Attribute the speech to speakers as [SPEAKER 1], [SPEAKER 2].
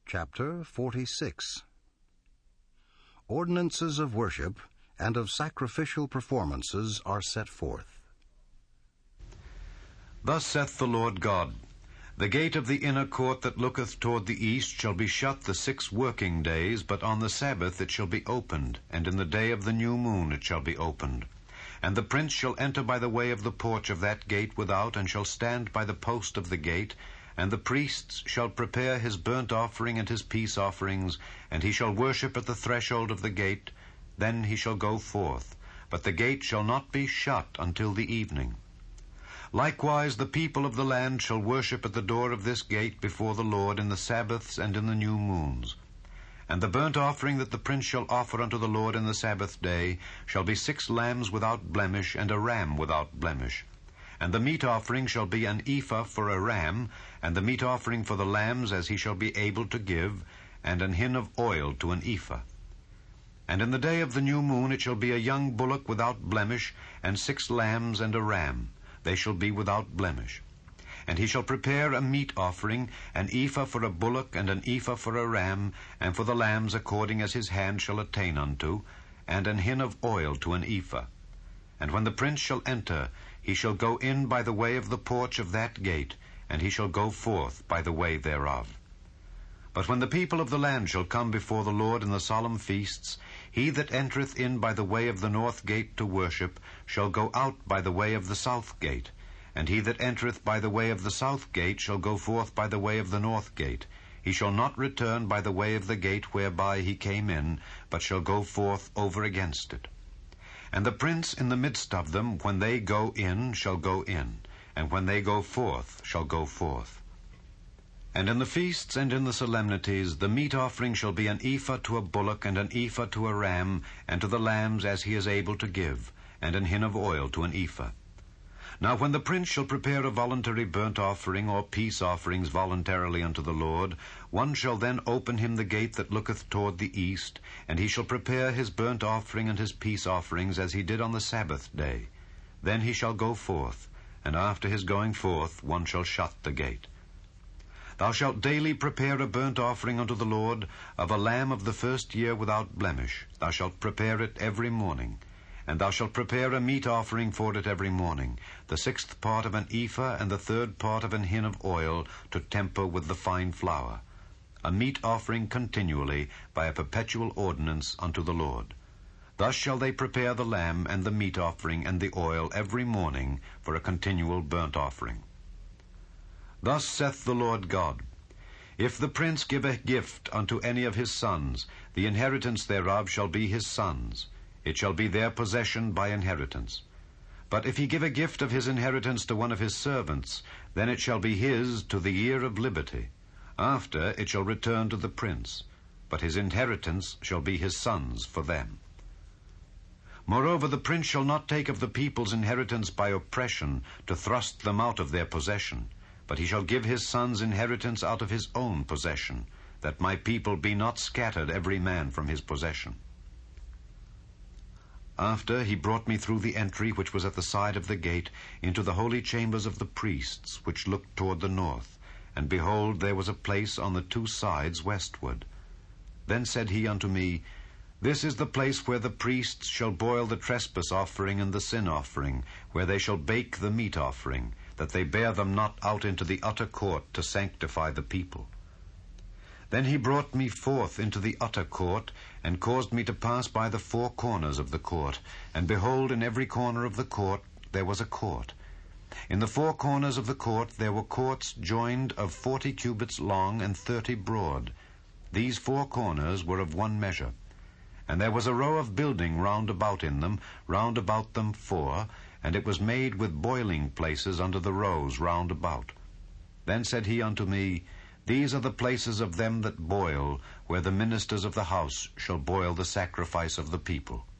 [SPEAKER 1] Chapter 46. Ordinances of worship and of sacrificial performances are set forth.
[SPEAKER 2] Thus saith the Lord God, The gate of the inner court that looketh toward the east shall be shut the 6 working days, but on the Sabbath it shall be opened, and in the day of the new moon it shall be opened. And the prince shall enter by the way of the porch of that gate without, and shall stand by the post of the gate, and the priests shall prepare his burnt offering and his peace offerings, and he shall worship at the threshold of the gate. Then he shall go forth, but the gate shall not be shut until the evening. Likewise the people of the land shall worship at the door of this gate before the Lord in the Sabbaths and in the new moons. And the burnt offering that the prince shall offer unto the Lord in the Sabbath day shall be 6 lambs without blemish, and a ram without blemish. And the meat offering shall be an ephah for a ram, and the meat offering for the lambs as he shall be able to give, and an hin of oil to an ephah. And in the day of the new moon it shall be a young bullock without blemish, and 6 lambs and a ram. They shall be without blemish. And he shall prepare a meat offering, an ephah for a bullock, and an ephah for a ram, and for the lambs according as his hand shall attain unto, and an hin of oil to an ephah. And when the prince shall enter, he shall go in by the way of the porch of that gate, and he shall go forth by the way thereof. But when the people of the land shall come before the Lord in the solemn feasts, he that entereth in by the way of the north gate to worship shall go out by the way of the south gate, and he that entereth by the way of the south gate shall go forth by the way of the north gate. He shall not return by the way of the gate whereby he came in, but shall go forth over against it. And the prince in the midst of them, when they go in, shall go in, and when they go forth, shall go forth. And in the feasts and in the solemnities, the meat offering shall be an ephah to a bullock, and an ephah to a ram, and to the lambs as he is able to give, and an hin of oil to an ephah. Now when the prince shall prepare a voluntary burnt offering or peace offerings voluntarily unto the Lord, one shall then open him the gate that looketh toward the east, and he shall prepare his burnt offering and his peace offerings as he did on the Sabbath day. Then he shall go forth, and after his going forth one shall shut the gate. Thou shalt daily prepare a burnt offering unto the Lord of a lamb of the first year without blemish. Thou shalt prepare it every morning. And thou shalt prepare a meat offering for it every morning, the 6th part of an ephah, and the 3rd part of an hin of oil, to temper with the fine flour. A meat offering continually, by a perpetual ordinance unto the Lord. Thus shall they prepare the lamb and the meat offering and the oil every morning for a continual burnt offering. Thus saith the Lord God, If the prince give a gift unto any of his sons, the inheritance thereof shall be his sons. It shall be their possession by inheritance. But if he give a gift of his inheritance to one of his servants, then it shall be his to the year of liberty. After it shall return to the prince, but his inheritance shall be his sons for them. Moreover, the prince shall not take of the people's inheritance by oppression, to thrust them out of their possession, but he shall give his sons inheritance out of his own possession, that my people be not scattered every man from his possession. After he brought me through the entry which was at the side of the gate into the holy chambers of the priests, which looked toward the north, and behold, there was a place on the 2 sides westward. Then said he unto me, This is the place where the priests shall boil the trespass offering and the sin offering, where they shall bake the meat offering, that they bear them not out into the utter court to sanctify the people. Then he brought me forth into the utter court, and caused me to pass by the 4 corners of the court. And behold, in every corner of the court there was a court. In the 4 corners of the court there were courts joined of 40 cubits long and 30 broad. These 4 corners were of one measure. And there was a row of building round about in them, round about them 4, and it was made with boiling places under the rows round about. Then said he unto me, These are the places of them that boil, where the ministers of the house shall boil the sacrifice of the people.